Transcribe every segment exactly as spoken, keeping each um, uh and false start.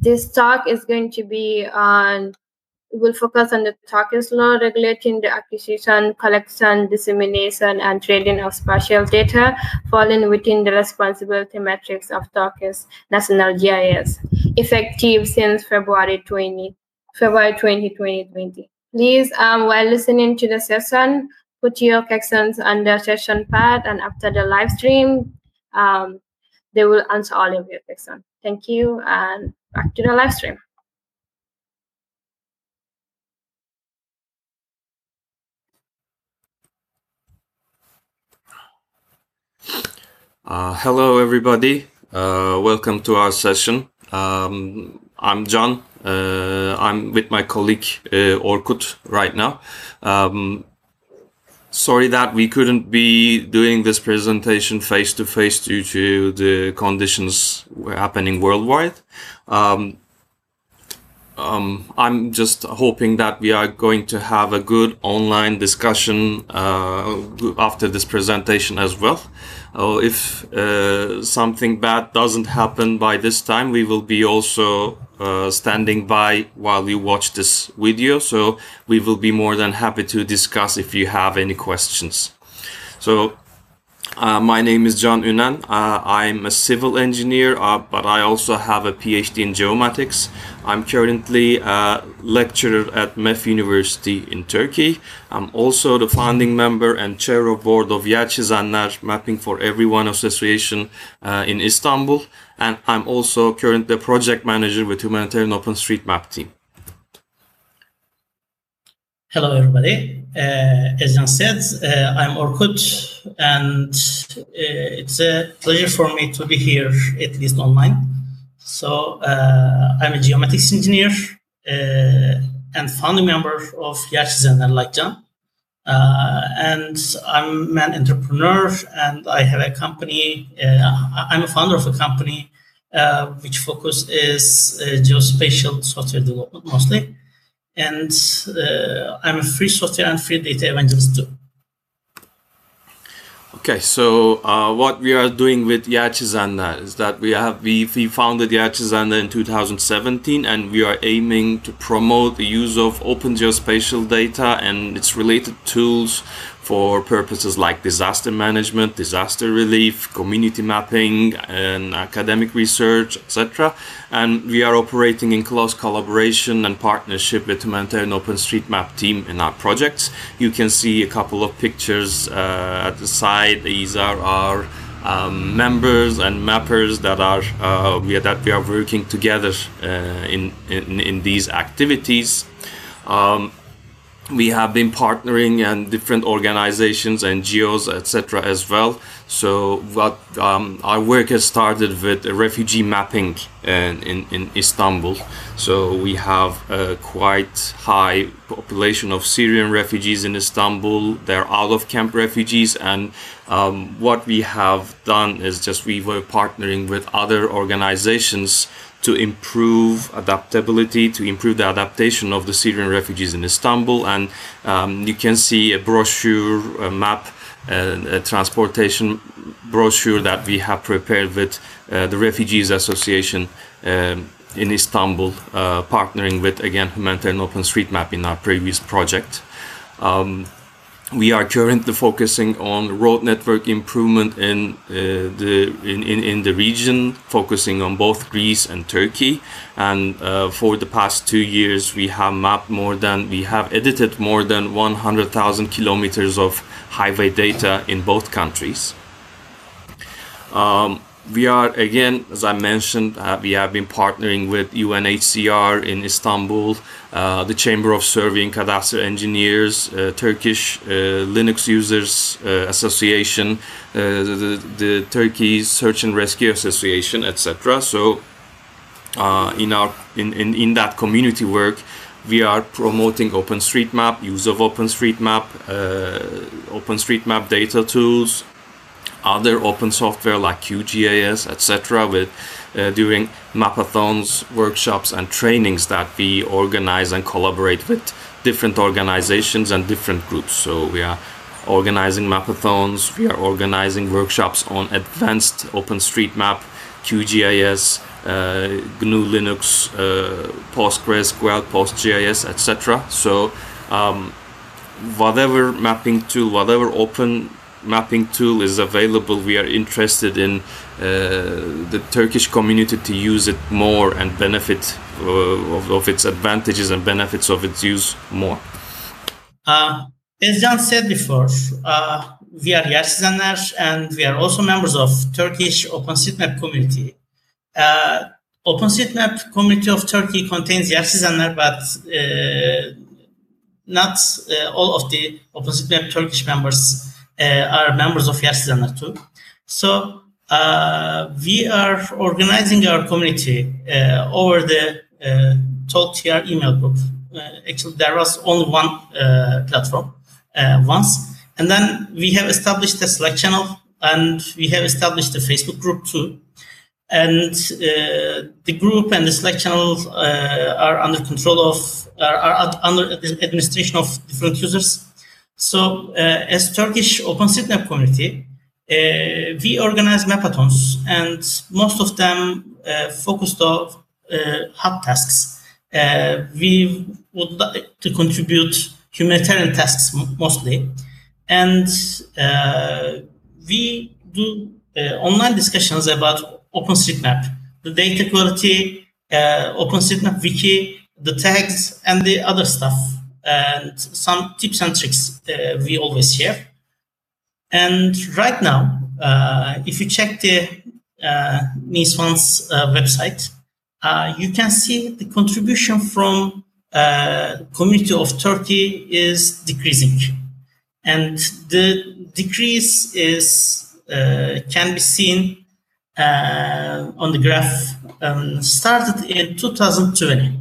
This talk is going to be on, will focus on the Turkish law regulating the acquisition, collection, dissemination, and trading of spatial data, falling within the responsibility metrics of Turkish National G I S, effective since February twentieth, February twentieth, twenty twenty. Please, um, while listening to the session, put your questions on the session pad, and after the live stream, um, they will answer all of your questions. Thank you, and back to the live stream. Uh, hello, everybody. Uh, welcome to our session. Um, I'm John. Uh, I'm with my colleague uh, Orkut right now. Um, sorry that we couldn't be doing this presentation face to face due to the conditions happening worldwide. Um, Um, I'm just hoping that we are going to have a good online discussion uh, after this presentation as well. Uh, if uh, something bad doesn't happen by this time, we will be also uh, standing by while you watch this video. So we will be more than happy to discuss if you have any questions. So Uh, my name is Can Ünen. Uh, I'm a civil engineer, uh, but I also have a PhD in geomatics. I'm currently a lecturer at M E F University in Turkey. I'm also the founding member and chair of board of Yer Çizenler Mapping for Everyone Association uh, in Istanbul. And I'm also currently a project manager with Humanitarian OpenStreetMap team. Hello, everybody. Uh, as Jan said, uh, I'm Orkut, and uh, it's a pleasure for me to be here, at least online. So uh, I'm a geomatics engineer uh, and founding member of Yer Çizenler, like Jan. Uh, and I'm an entrepreneur, and I have a company. Uh, I'm a founder of a company uh, which focus is uh, geospatial software development mostly. And uh, I'm a free software and free data evangelist too. Okay, so uh, what we are doing with Yer Çizenler is that we have we, we founded Yer Çizenler in two thousand seventeen, and we are aiming to promote the use of open geospatial data and its related tools for purposes like disaster management, disaster relief, community mapping, and academic research, et cetera. And we are operating in close collaboration and partnership with Humanitarian OpenStreetMap team in our projects. You can see a couple of pictures uh, at the side. These are our um, members and mappers that are uh, we are, that we are working together uh, in, in in these activities. Um, We have been partnering and different organizations, N G Os, et cetera as well. So what um, our work has started with refugee mapping in, in, in Istanbul. So we have a quite high population of Syrian refugees in Istanbul. They're out-of-camp refugees, and um, what we have done is just we were partnering with other organizations to improve adaptability, to improve the adaptation of the Syrian refugees in Istanbul. And um, you can see a brochure, a map, uh, a transportation brochure that we have prepared with uh, the Refugees Association um, in Istanbul, uh, partnering with, again, Humanitarian OpenStreetMap in our previous project. Um, We are currently focusing on road network improvement in uh, the in, in, in the region, focusing on both Greece and Turkey. And uh, for the past two years, we have mapped more than we have edited more than one hundred thousand kilometers of highway data in both countries. Um, We are, again, as I mentioned, uh, we have been partnering with U N H C R in Istanbul, uh, the Chamber of Survey and Cadastre Engineers, uh, Turkish uh, Linux Users uh, Association, uh, the, the Turkey Search and Rescue Association, et cetera. So, uh, in our in, in in that community work, we are promoting OpenStreetMap, use of OpenStreetMap, uh, OpenStreetMap data tools, other open software like Q G I S, et cetera, with uh, during mapathons, workshops, and trainings that we organize and collaborate with different organizations and different groups. So we are organizing mapathons, we are organizing workshops on advanced OpenStreetMap, Q G I S, uh, G N U Linux, uh, PostgreSQL, PostGIS, et cetera. So um, whatever mapping tool, whatever open mapping tool is available, we are interested in uh, the Turkish community to use it more and benefit uh, of, of its advantages and benefits of its use more. Uh, as Can said before, uh, we are Yerçizenler and we are also members of Turkish OpenStreetMap community. Uh, OpenStreetMap community of Turkey contains Yerçizenler, but uh, not uh, all of the OpenStreetMap Turkish members uh, are members of Yerçizenler too. So uh, we are organizing our community uh, over the uh, TalkTR email group. Uh, actually, there was only one uh, platform uh, once. And then we have established a Slack channel and we have established a Facebook group too. And uh, the group and the Slack channel uh, are under control of, are, are under administration of different users. So uh, as Turkish OpenStreetMap community, uh, we organize mapathons, and most of them uh, focused on uh, hub tasks. Uh, we would like to contribute humanitarian tasks mostly. And uh, we do uh, online discussions about OpenStreetMap, the data quality, uh, OpenStreetMap wiki, the tags, and the other stuff, and some tips and tricks uh, we always share. And right now, uh, if you check the uh, NISWAN's uh, website, uh, you can see the contribution from uh, community of Turkey is decreasing. And the decrease is uh, can be seen uh, on the graph, um, started in two thousand twenty.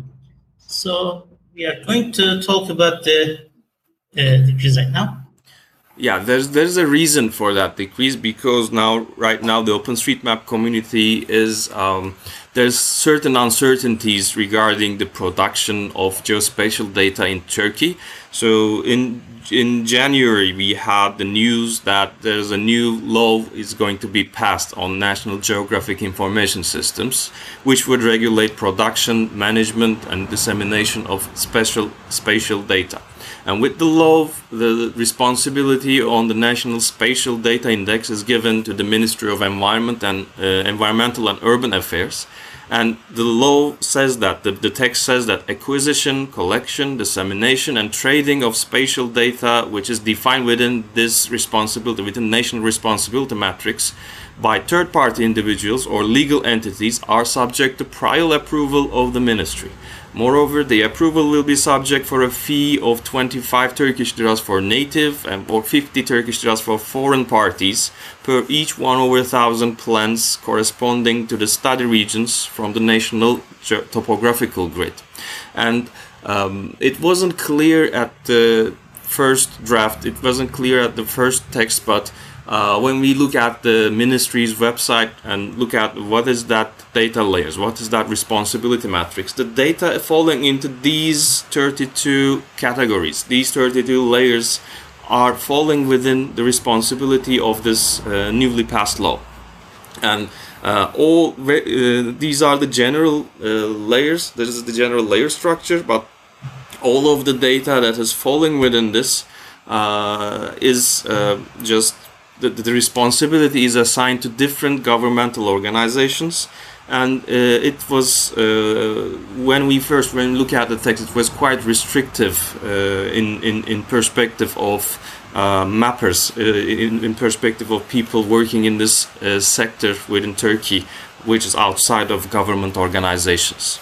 So we are going to talk about the uh, decrease right now. Yeah, there's there's a reason for that decrease, because now right now the OpenStreetMap community is um, there's certain uncertainties regarding the production of geospatial data in Turkey. So in in January we had the news that there's a new law is going to be passed on National Geographic Information Systems, which would regulate production, management, and dissemination of special spatial data. And with the law, the responsibility on the National Spatial Data Index is given to the Ministry of Environment and uh, Environmental and Urban Affairs. And the law says that, the, the text says that acquisition, collection, dissemination, and trading of spatial data, which is defined within this responsibility, within national responsibility matrix, by third-party individuals or legal entities are subject to prior approval of the ministry. Moreover, the approval will be subject for a fee of twenty-five Turkish liras for native and or fifty Turkish liras for foreign parties per each one over a thousand plans corresponding to the study regions from the national topographical grid. And um, it wasn't clear at the first draft, it wasn't clear at the first text, but Uh, when we look at the ministry's website and look at what is that data layers, what is that responsibility matrix, the data falling into these thirty-two categories, these thirty-two layers are falling within the responsibility of this uh, newly passed law. And uh, all uh, these are the general uh, layers, this is the general layer structure, but all of the data that is falling within this uh, is uh, just The, the responsibility is assigned to different governmental organizations, and uh, it was uh, when we first when we look at the text, it was quite restrictive uh, in, in in perspective of uh, mappers, uh, in, in perspective of people working in this uh, sector within Turkey, which is outside of government organizations.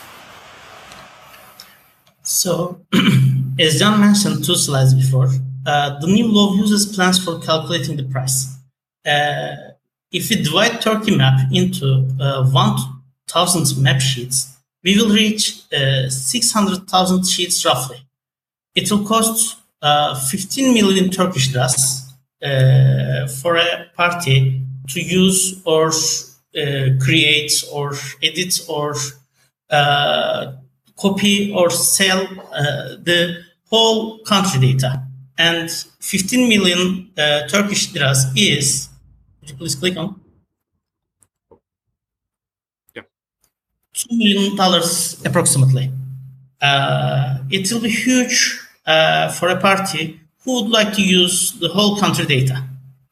So, as Can mentioned two slides before, Uh, the new law uses plans for calculating the price. Uh, if we divide Turkey map into uh, one thousand map sheets, we will reach uh, six hundred thousand sheets roughly. It will cost uh, fifteen million Turkish liras uh, for a party to use or uh, create or edit or uh, copy or sell uh, the whole country data. And fifteen million uh, Turkish liras is, could you please click on? Yeah. two million dollars approximately. Uh, it will be huge uh, for a party who would like to use the whole country data.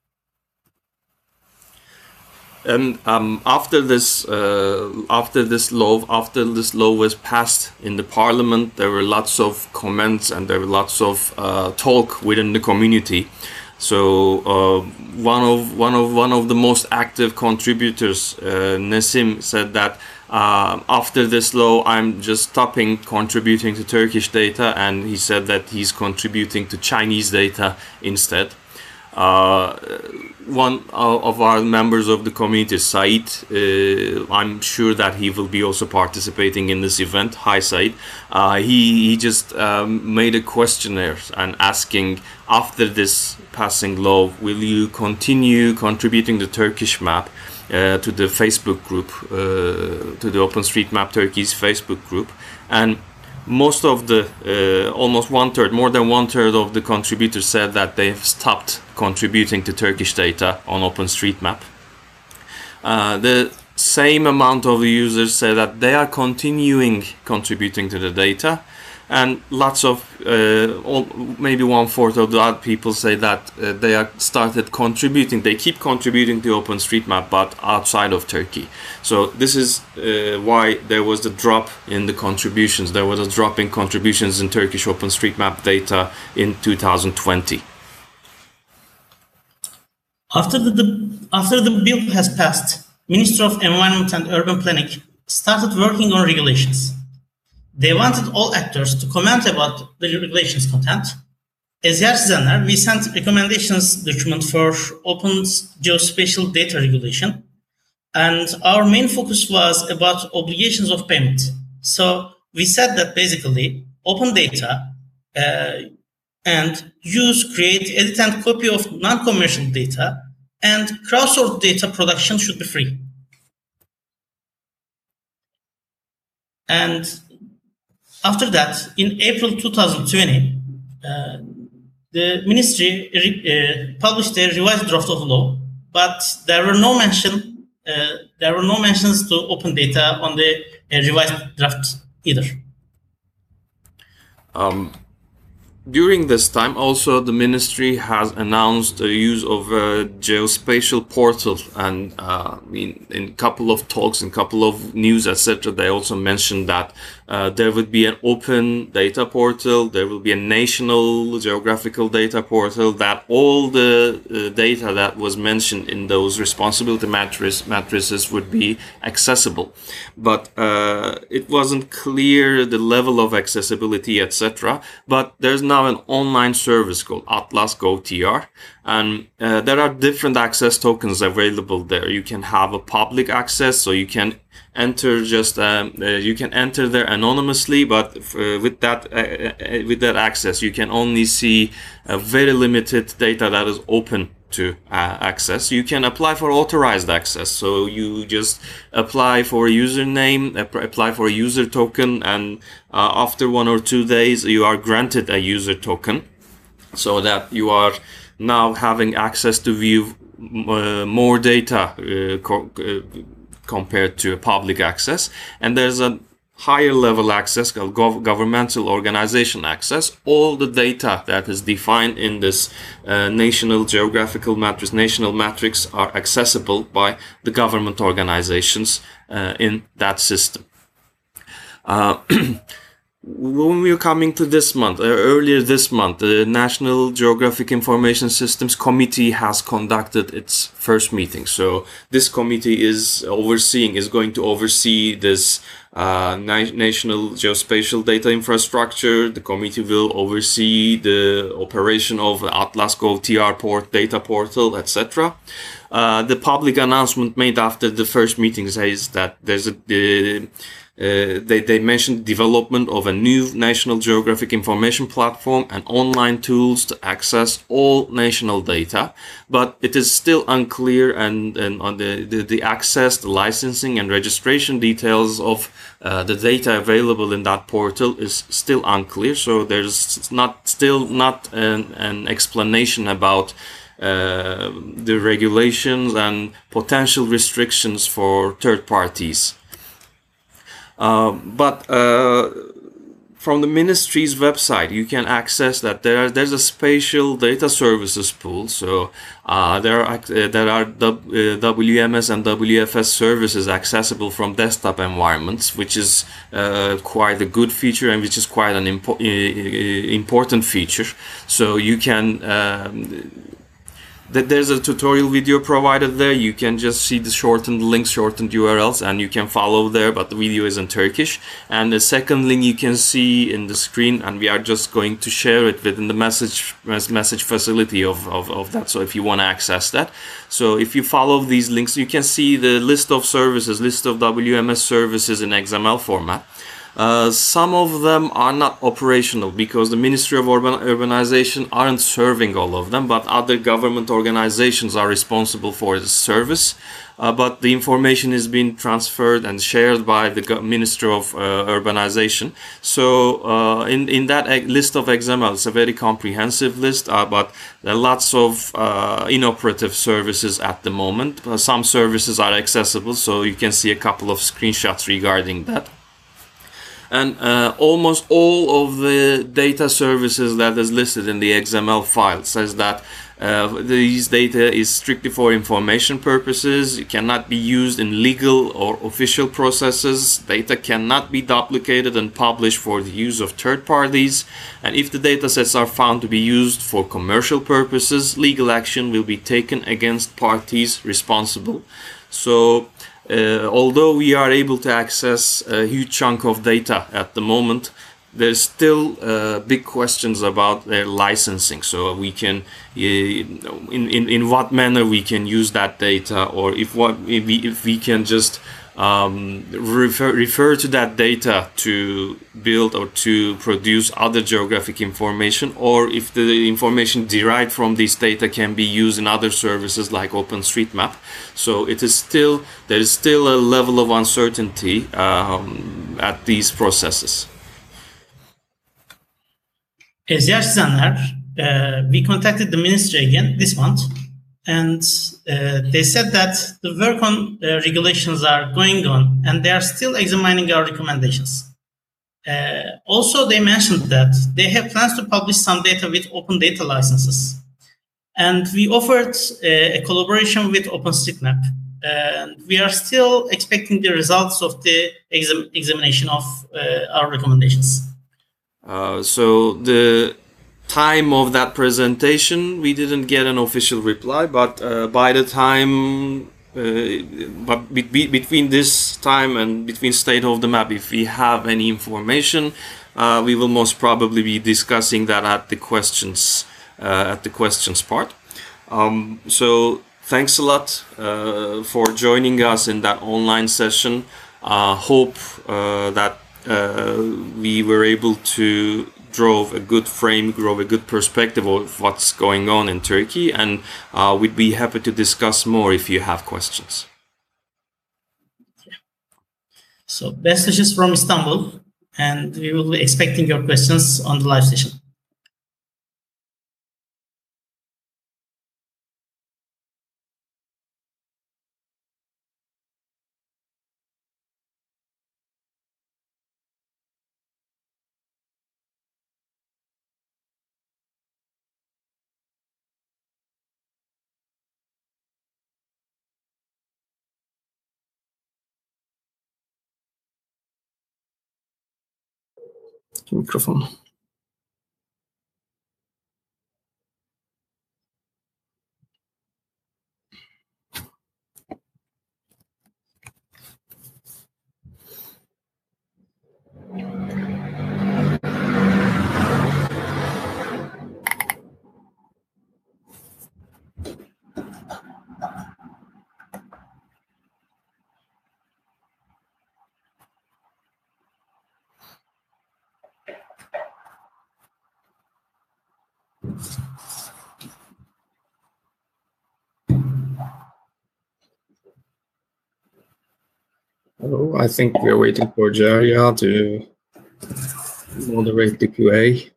And um, after this, uh, after this law, after this law was passed in the parliament, there were lots of comments and there were lots of uh, talk within the community. So uh, one of one of one of the most active contributors, uh, Nesim, said that uh, after this law, I'm just stopping contributing to Turkish data, and he said that he's contributing to Chinese data instead. Uh, one of our members of the community, Said, uh, I'm sure that he will be also participating in this event. Hi, Said. Uh, he, he just um, made a questionnaire and asking, after this passing law, will you continue contributing the Turkish map uh, to the Facebook group, uh, to the OpenStreetMap Turkey's Facebook group? And most of the, uh, almost one third, more than one third of the contributors said that they've stopped contributing to Turkish data on OpenStreetMap. Uh, the same amount of users say that they are continuing contributing to the data, and lots of, uh, all, maybe one fourth of the other people say that uh, they are started contributing, they keep contributing to OpenStreetMap, but outside of Turkey. So this is uh, why there was a drop in the contributions. There was a drop in contributions in Turkish OpenStreetMap data in two thousand twenty. After the, the, after the bill has passed, Ministry of Environment and Urban Planning started working on regulations. They wanted all actors to comment about the regulations content. As Yersizenler, we sent recommendations document for Open Geospatial Data Regulation, and our main focus was about obligations of payment. So we said that basically open data uh, and use, create, edit, and copy of non-commercial data and crowdsourced data production should be free. And after that, in April two thousand twenty, uh, the ministry uh, published a revised draft of law, but there were no mention, uh, there were no mentions to open data on the uh, revised draft either. Um, during this time, also the ministry has announced the use of a geospatial portal, and uh, in in couple of talks and couple of news, et cetera, they also mentioned that uh, there would be an open data portal, there will be a national geographical data portal, that all the uh, data that was mentioned in those responsibility matrices matrices would be accessible. But uh, it wasn't clear the level of accessibility, et cetera. But there's now an online service called Atlas Go T R, and uh, there are different access tokens available there. You can have a public access, so you can enter just um, uh, you can enter there anonymously, but uh, with that uh, uh, with that access you can only see a very limited data that is open to uh, access. You can apply for authorized access, so you just apply for a username, apply for a user token, and uh, after one or two days you are granted a user token, so that you are now having access to view uh, more data uh, co uh, compared to a public access. And there's a higher level access called gov governmental organization access. All the data that is defined in this uh, national geographical matrix, national matrix, are accessible by the government organizations uh, in that system. Uh, When we are coming to this month, uh, earlier this month, the National Geographic Information Systems Committee has conducted its first meeting. So this committee is overseeing, is going to oversee this uh, na national geospatial data infrastructure. The committee will oversee the operation of the Atlas Go T R port, data portal, et cetera. Uh, the public announcement made after the first meeting says that there's a the, Uh, they, they mentioned development of a new National Geographic Information Platform and online tools to access all national data, but it is still unclear, and, and on the, the, the access, the licensing and registration details of uh, the data available in that portal is still unclear. So there's not still not an, an explanation about uh, the regulations and potential restrictions for third parties. Uh, but uh, from the ministry's website, you can access that there are, there's a spatial data services pool. So uh, there are uh, there are W M S and W F S services accessible from desktop environments, which is uh, quite a good feature and which is quite an impo important feature. So you can um, that there's a tutorial video provided there. You can just see the shortened links, shortened U R Ls, and you can follow there, but the video is in Turkish. And the second link you can see in the screen, and we are just going to share it within the message message facility of, of, of that. So if you want to access that. So if you follow these links, you can see the list of services, list of W M S services in X M L format. Uh, some of them are not operational because the Ministry of Urban Urbanization aren't serving all of them, but other government organizations are responsible for the service. Uh, but the information is being transferred and shared by the Ministry of uh, Urbanization. So uh, in, in that list of X M L, it's a very comprehensive list, uh, but there are lots of uh, inoperative services at the moment. Uh, some services are accessible, so you can see a couple of screenshots regarding that. And uh, almost all of the data services that is listed in the X M L file says that uh, these data is strictly for information purposes. It cannot be used in legal or official processes. Data cannot be duplicated and published for the use of third parties. And if the data sets are found to be used for commercial purposes, legal action will be taken against parties responsible. So Uh, although we are able to access a huge chunk of data at the moment, there's still uh, big questions about their licensing. So we can, uh, in, in, in what manner we can use that data, or if what if we, if we can just um, refer, refer to that data to build or to produce other geographic information, or if the information derived from this data can be used in other services like OpenStreetMap. So it is still, there is still a level of uncertainty um, at these processes. Ziya Çizenler, uh, we contacted the ministry again this month, and uh, they said that the work on uh, regulations are going on and they are still examining our recommendations. Uh, also, they mentioned that they have plans to publish some data with open data licenses. And we offered uh, a collaboration with OpenStreetMap. And we are still expecting the results of the exam examination of uh, our recommendations. Uh, so the time of that presentation, we didn't get an official reply, but uh, by the time, uh, but be be between this time and between state of the map, if we have any information, uh, we will most probably be discussing that at the questions, uh, at the questions part. Um, so thanks a lot uh, for joining us in that online session. Uh, hope uh, that uh, we were able to drove a good frame, drove a good perspective of what's going on in Turkey, and uh, we'd be happy to discuss more if you have questions. So best wishes from Istanbul, and we will be expecting your questions on the live session. Microphone. Hello, I think we are waiting for Jaria to moderate the Q A.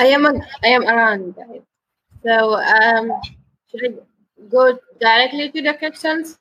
I am a, I am around, guys. So um, should I go directly to the questions?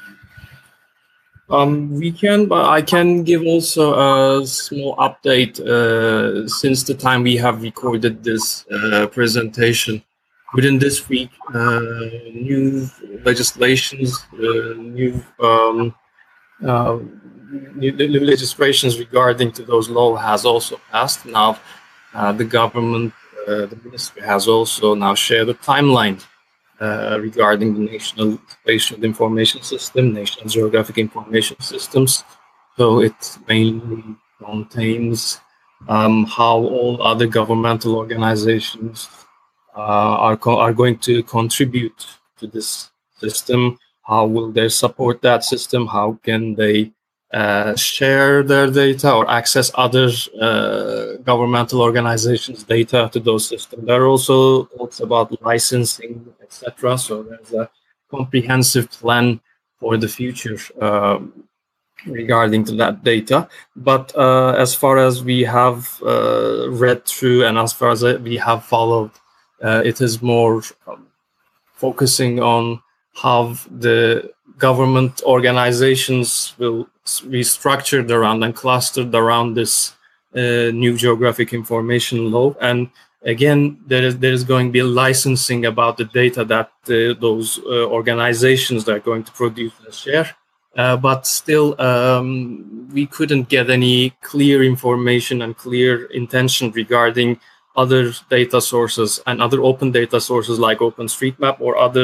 Um, we can, but I can give also a small update uh, since the time we have recorded this uh, presentation. Within this week, uh, new legislations, uh, new, um, uh, new, new legislations regarding to those law has also passed. Now, uh, the government, uh, the ministry has also now shared a timeline Uh, regarding the National Spatial Information System, National Geographic Information Systems. So it mainly contains um, how all other governmental organizations uh, are, co are going to contribute to this system. How will they support that system? How can they uh, share their data or access other uh, governmental organizations' data to those systems? There are also talks about licensing, et cetera. So there's a comprehensive plan for the future uh, regarding to that data. But uh, as far as we have uh, read through and as far as we have followed, uh, it is more um, focusing on how the government organizations will be structured around and clustered around this uh, new geographic information law. And again, there is there is going to be licensing about the data that uh, those uh, organizations are going to produce and share. Uh, but still, um, we couldn't get any clear information and clear intention regarding other data sources and other open data sources like OpenStreetMap or other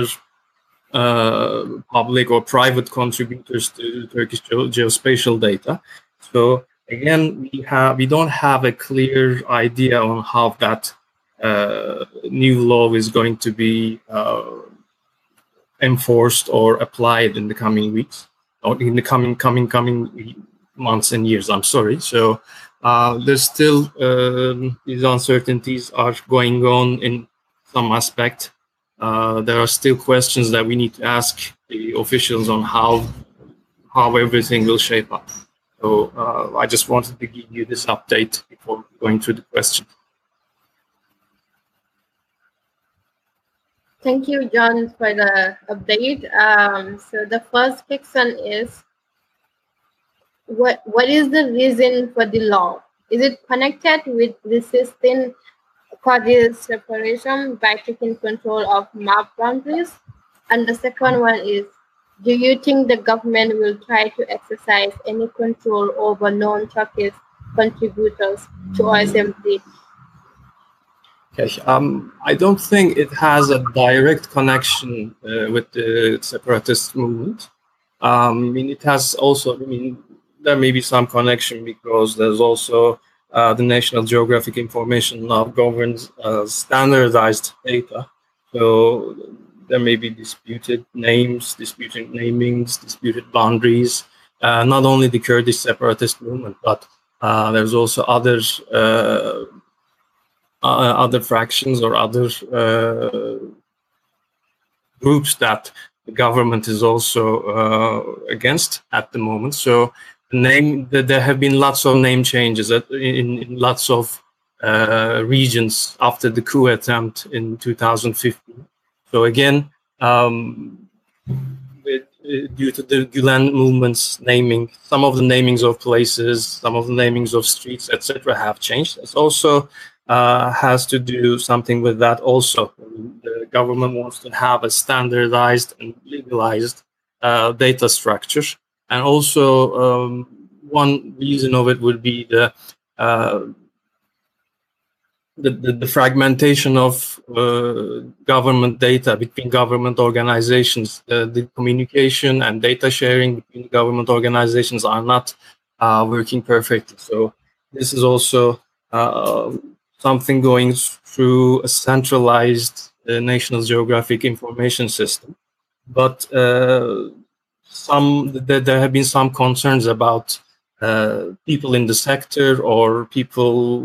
uh, public or private contributors to Turkish geospatial data. So again, we have we don't have a clear idea on how that uh, new law is going to be uh, enforced or applied in the coming weeks or in the coming coming coming months and years. I'm sorry. So uh, there's still um, these uncertainties are going on in some aspect. Uh, there are still questions that we need to ask the officials on how how everything will shape up. So uh, I just wanted to give you this update before going through the questions. Thank you, John, for the update. Um, so the first question is, what what is the reason for the law? Is it connected with resisting coordinate separation by taking control of map boundaries? And the second one is, do you think the government will try to exercise any control over non-Turkish contributors to O S M D? Okay, um, I don't think it has a direct connection uh, with the separatist movement. Um, I mean, it has also, I mean, there may be some connection because there's also uh, the National Geographic Information Law governs uh, standardized data. So there may be disputed names, disputed namings, disputed boundaries. Uh, not only the Kurdish separatist movement, but uh, there's also others. Uh, Uh, other fractions or other uh, groups that the government is also uh, against at the moment. So the name that there have been lots of name changes in, in lots of uh, regions after the coup attempt in two thousand fifteen. So again, um, with, uh, due to the Gülen movement's naming, some of the namings of places, some of the namings of streets, et cetera, have changed. It's also Uh, has to do something with that also. The government wants to have a standardized and legalized uh, data structure. And also um, one reason of it would be the uh, the, the, the fragmentation of uh, government data between government organizations. Uh, the communication and data sharing between government organizations are not uh, working perfectly. So this is also uh, something going through a centralized uh, National Geographic Information System. But uh, some th there have been some concerns about uh, people in the sector or people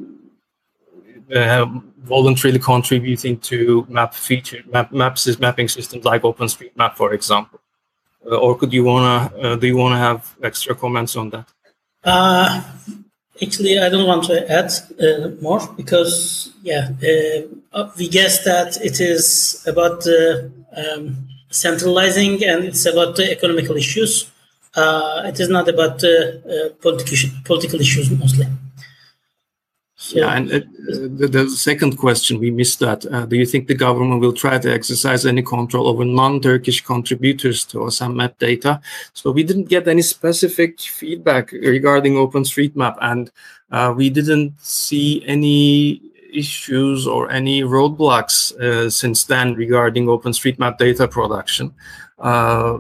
uh, voluntarily contributing to map feature map maps mapping systems like OpenStreetMap, for example. Uh, or could you wanna uh, do you wanna have extra comments on that? Uh, Actually, I don't want to add uh, more because, yeah, uh, we guess that it is about the um, centralizing and it's about the economical issues. Uh, it is not about the uh, political political issues mostly. So, yeah, and uh, the, the second question, we missed that. Uh, do you think the government will try to exercise any control over non-Turkish contributors to OpenStreetMap data? So we didn't get any specific feedback regarding OpenStreetMap, and uh, we didn't see any issues or any roadblocks uh, since then regarding OpenStreetMap data production. Uh,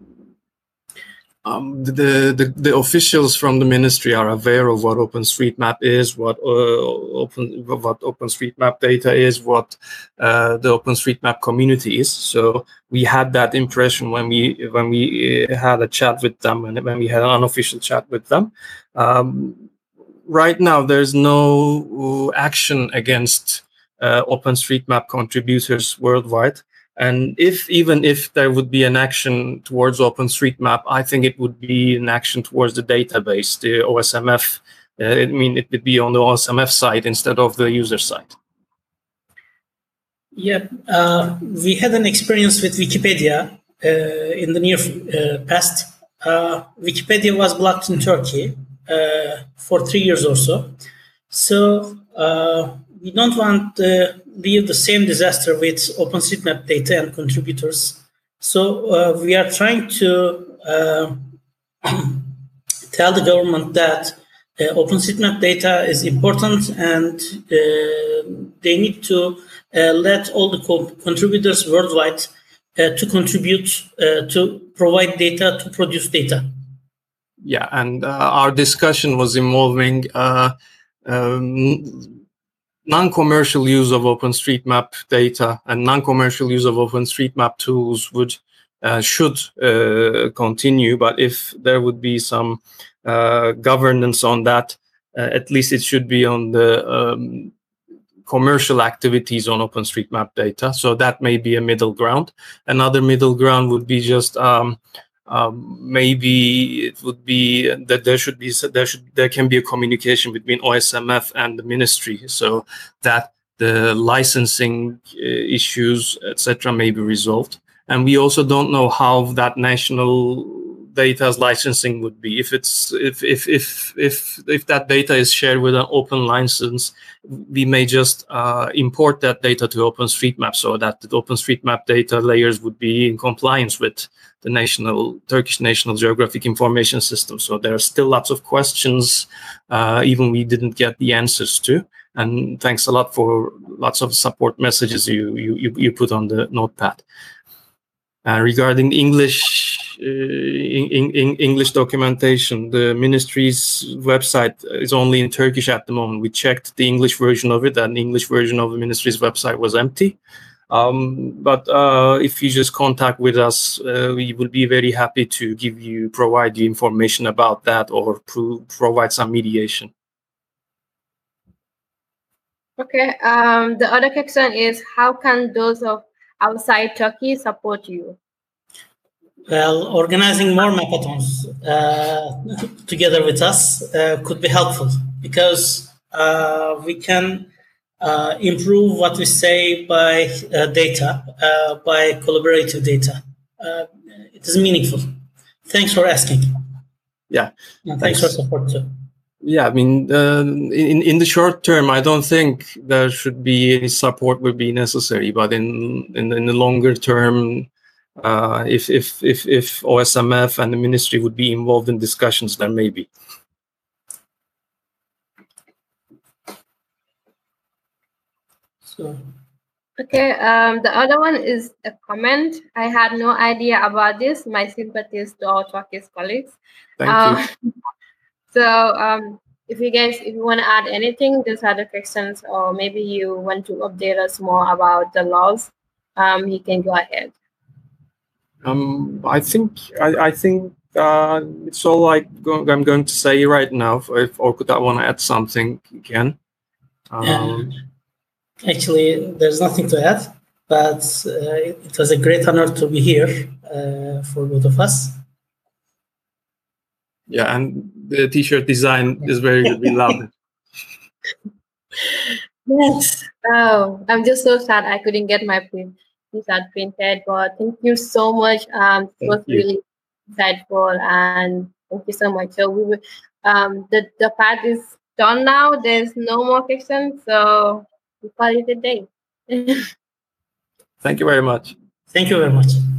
Um, the, the the officials from the ministry are aware of what OpenStreetMap is, what uh, open what OpenStreetMap data is, what uh, the OpenStreetMap community is. So we had that impression when we when we had a chat with them and when we had an unofficial chat with them. Um, right now, there's no action against uh, OpenStreetMap contributors worldwide. And if even if there would be an action towards OpenStreetMap, I think it would be an action towards the database, the O S M F. Uh, I mean, it would be on the O S M F side instead of the user side. Yeah, uh, we had an experience with Wikipedia uh, in the near uh, past. Uh, Wikipedia was blocked in Turkey uh, for three years or so. So uh, we don't want to be the same disaster with OpenStreetMap data and contributors. So uh, we are trying to uh, tell the government that uh, OpenStreetMap data is important and uh, they need to uh, let all the co contributors worldwide uh, to contribute uh, to provide data, to produce data. Yeah, and uh, our discussion was involving uh, um, non-commercial use of OpenStreetMap data and non-commercial use of OpenStreetMap tools would uh, should uh, continue, but if there would be some uh, governance on that, uh, at least it should be on the um, commercial activities on OpenStreetMap data. So that may be a middle ground. Another middle ground would be just um, Um, maybe it would be that there should be there should there can be a communication between O S M F and the ministry, so that the licensing uh, issues, et cetera, may be resolved. And we also don't know how that national data's licensing would be. If it's if if if if if that data is shared with an open license, we may just uh, import that data to OpenStreetMap, so that the OpenStreetMap data layers would be in compliance with the national Turkish National Geographic Information System. So there are still lots of questions, uh, even we didn't get the answers to. And thanks a lot for lots of support messages you you you put on the notepad. Uh, regarding English uh, in, in English documentation, the ministry's website is only in Turkish at the moment. We checked the English version of it, and the English version of the ministry's website was empty. Um, but uh, if you just contact with us, uh, we will be very happy to give you, provide you information about that or pro provide some mediation. Okay. Um, the other question is, how can those of outside Turkey support you? Well, organizing more mapathons uh, together with us uh, could be helpful because uh, we can Uh, improve what we say by uh, data, uh, by collaborative data. Uh, it is meaningful. Thanks for asking. Yeah. And thanks, thanks for support too. Yeah, I mean, uh, in in the short term, I don't think there should be any support would be necessary. But in in, in the longer term, uh, if if if if O S M F and the ministry would be involved in discussions, then maybe. So. Okay, um, the other one is a comment. I had no idea about this. My sympathies to our Turkish colleagues. Thank um, you. So um, if you guys, if you want to add anything, these are the questions, or maybe you want to update us more about the laws, um, you can go ahead. Um, I think, I, I think uh, it's all like I'm going to say right now. If or could I want to add something again? Um, yeah. Actually, there's nothing to add, but uh, it, it was a great honor to be here uh, for both of us. Yeah, and the t-shirt design is very good. We love it. Yes. Oh, I'm just so sad I couldn't get my print t-shirt printed. But thank you so much. Um, it was you. really insightful, and thank you so much. So we will, um, the the part is done now. There's no more questions, so we call it a day. Thank you very much. Thank you very much.